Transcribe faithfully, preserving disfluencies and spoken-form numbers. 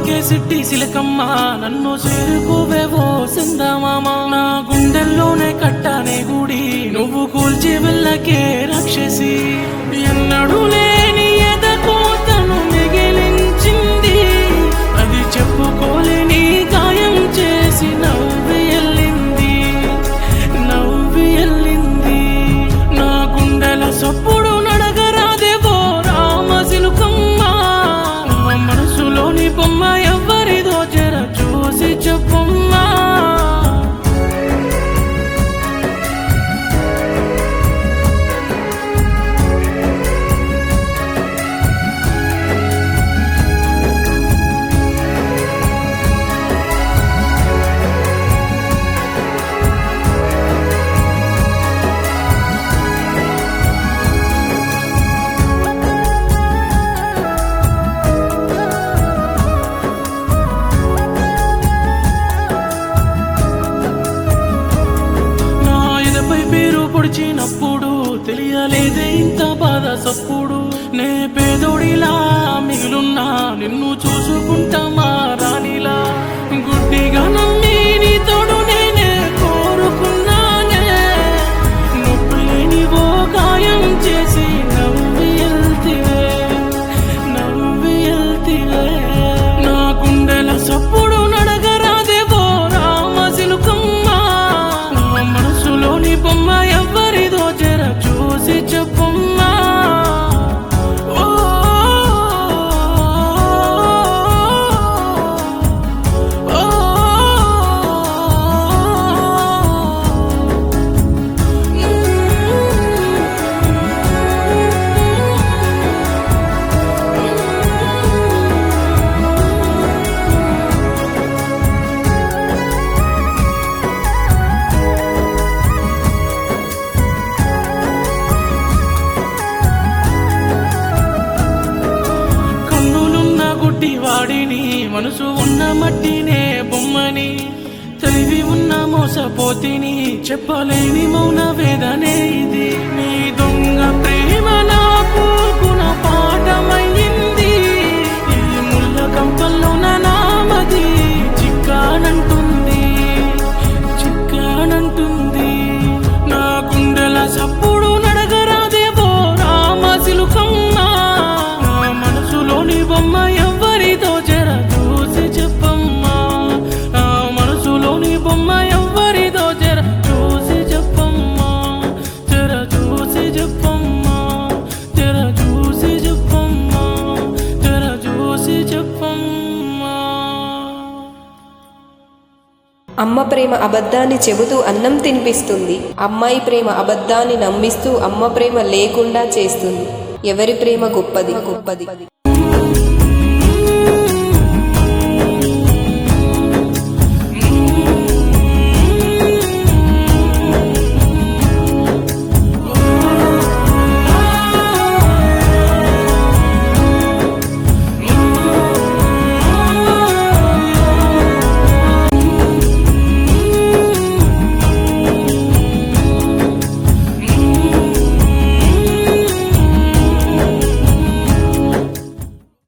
పలకే సిట్టి సిలకమ్మ నన్ను చేరుకోవేవో సిందమామ నా గుండెల్లోనే కట్టానే గుడి నువ్వు కూల్చి వెళ్ళకే రాక్షసి ఎన్నడూ లేని ఎదకోతను మిగిలించింది అది చెప్పుకోలేని గాయం చేసి నవ్వి వెళ్ళింది నవ్వి వెళ్ళింది నా గుండెల సప్పుడు నడగరాదేవో రామ సిలుకమ్మ మనసులోని బొమ్మ ఎవరిదో జర చూసి చెప్పమ్మా పేరు పొడిచినప్పుడు తెలియలేదే ఇంత బాధ సప్పుడు నే పేదోడిలా మిగులున్నా నిన్ను చూసుకుంటా మా రాణిలా గుడ్డిగా నమ్మి నీ తోడు నేనే కోరుకున్నానే నొప్పి లేని ఓ గాయం చేసి నవ్వి వెళ్తివే నవ్వి వెళ్తివే నా గుండెల సప్పుడు నడగరాదేవో రామ సిలుకమ్మ మనసులోని బొమ్మ ఎవరిదో జర చూసి చెప్పమ్మా ఓ ఓ వాడిని మనసు ఉన్న మట్టినే బొమ్మని తెలివి ఉన్న మోసపోతిని చెప్పలేని మౌన వేదనే ఇది నీ దొంగ ప్రేమ నాకు గుణ పాఠమయ్యింది ఈ ముళ్ళ కంపల్లో నామది చిక్కానంటుంది చిక్కానంటుంది నా గుండెల సప్పుడు నడగరాదేవో రామ సిలుకమ్మ నా మనసులోని బొమ్మ ఎవరిదో జర చూసి చెప్పమ్మా నా మనసులోని బొమ్మ ఎవరిదో జర చూసి చెప్పమ్మా జర చూసి చెప్పమ్మా జర చూసి చెప్పమ్మా జర చూసి చెప్పమ్మా అమ్మ ప్రేమ అబద్ధాన్ని చెబుతూ అన్నం తినిపిస్తుంది అమ్మాయి ప్రేమ అబద్ధాన్ని నమ్మిస్తూ అమ్మ ప్రేమ లేకుండా చేస్తుంది ఎవరి ప్రేమ గొప్పది గొప్పది